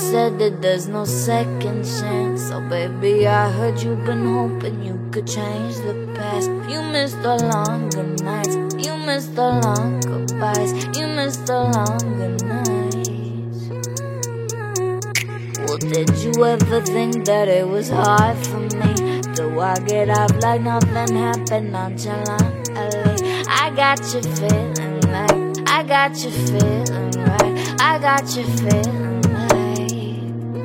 said that there's no second chance. So baby, I heard you've been hoping you could change the past. You missed the longer nights, you missed the long goodbyes, you missed the longer nights. Well, did you ever think that it was hard for me? Do I get off like nothing happened nonchalantly? I got you feeling like, I got you feeling right, I got you feeling like.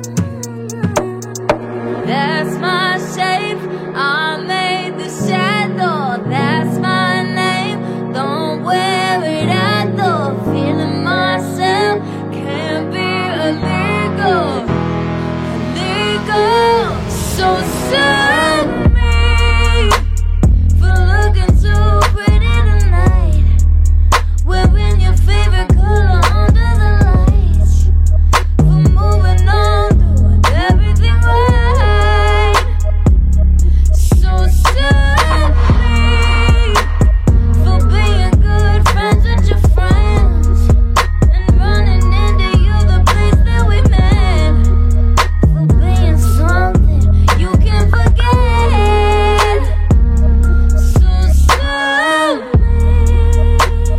That's my shape, I made the shadow. That's my name, don't wear it out though. Feeling myself can't be illegal, illegal. So sue me for looking too pretty tonight, wearing your favorite color under the lights, for moving on, doing everything right. So sue me for being good friends with your friends and running into you the place that we met, for being something you can't forget. So sue me.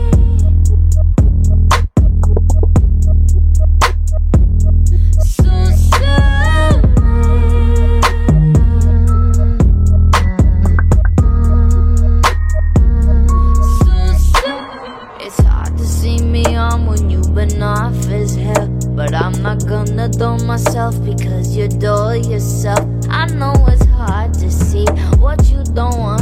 So sue me. It's hard to see me on when you've been off as hell, but I'm not gonna dull myself because you dull yourself. I know it's hard to see what you don't want